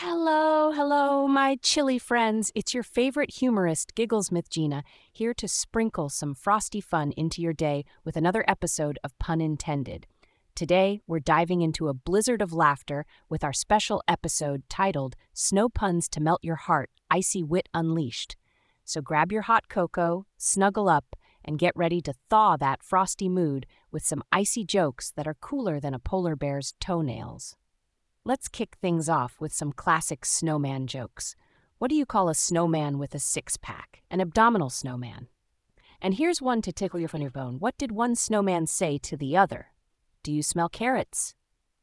Hello, my chilly friends. It's your favorite humorist, Gigglesmith Gina, here to sprinkle some frosty fun into your day with another episode of Pun Intended. Today, we're diving into a blizzard of laughter with our special episode titled Snow Puns to Melt Your Heart, Icy Wit Unleashed. So grab your hot cocoa, snuggle up, and get ready to thaw that frosty mood with some icy jokes that are cooler than a polar bear's toenails. Let's kick things off with some classic snowman jokes. What do you call a snowman with a six-pack? An abdominal snowman. And here's one to tickle your funny bone. What did one snowman say to the other? Do you smell carrots?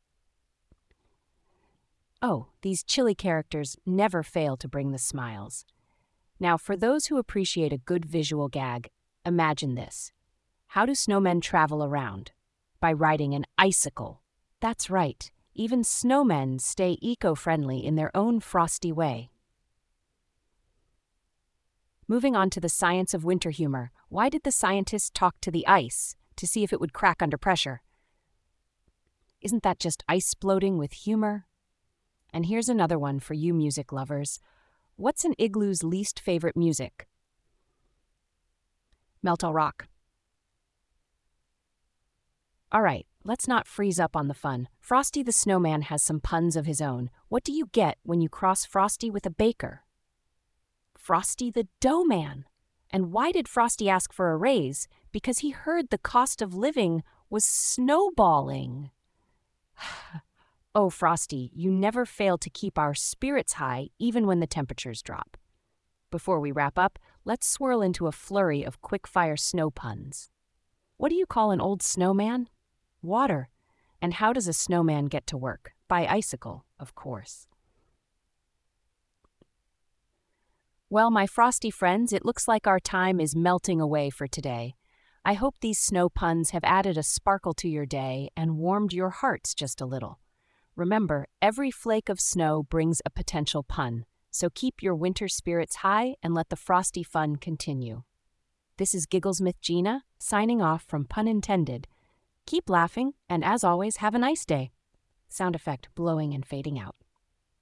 Oh, these chilly characters never fail to bring the smiles. Now, for those who appreciate a good visual gag, imagine this. How do snowmen travel around? By riding an icicle. That's right. Even snowmen stay eco-friendly in their own frosty way. Moving on to the science of winter humor, why did the scientists talk to the ice to see if it would crack under pressure? Isn't that just ice-sploding with humor? And here's another one for you music lovers. What's an igloo's least favorite music? Melt all rock. All right, let's not freeze up on the fun. Frosty the Snowman has some puns of his own. What do you get when you cross Frosty with a baker? Frosty the Dough Man. And why did Frosty ask for a raise? Because he heard the cost of living was snowballing. Oh, Frosty, you never fail to keep our spirits high even when the temperatures drop. Before we wrap up, let's swirl into a flurry of quick-fire snow puns. What do you call an old snowman? Water. And how does a snowman get to work? By icicle, of course. Well, my frosty friends, it looks like our time is melting away for today. I hope these snow puns have added a sparkle to your day and warmed your hearts just a little. Remember, every flake of snow brings a potential pun, so keep your winter spirits high and let the frosty fun continue. This is Gigglesmith Gina, signing off from Pun Intended. Keep laughing, and as always, have a nice day. Sound effect blowing and fading out.